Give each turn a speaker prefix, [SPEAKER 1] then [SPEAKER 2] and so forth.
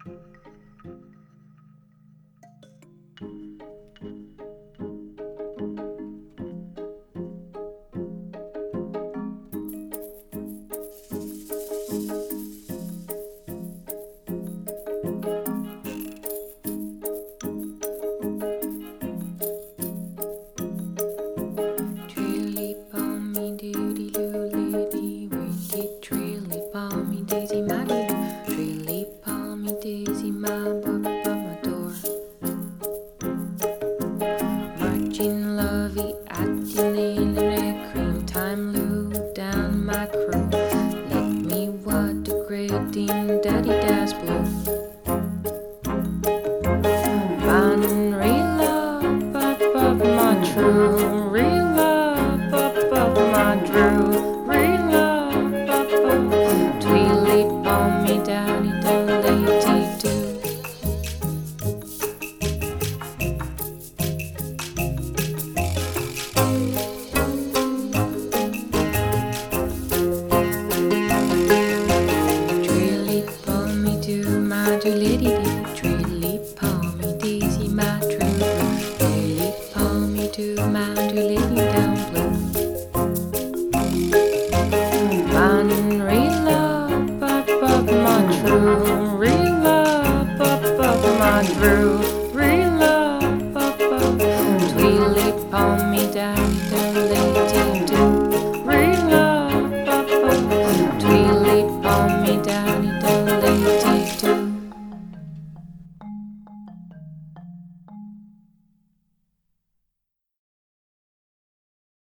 [SPEAKER 1] Trilly palmy doody loo wicked trilly palmy daisy my doo trilly palmy daisy my my door. Marching lovey at the nail cream time loo down my crew. Let me what the great Dean Daddy Das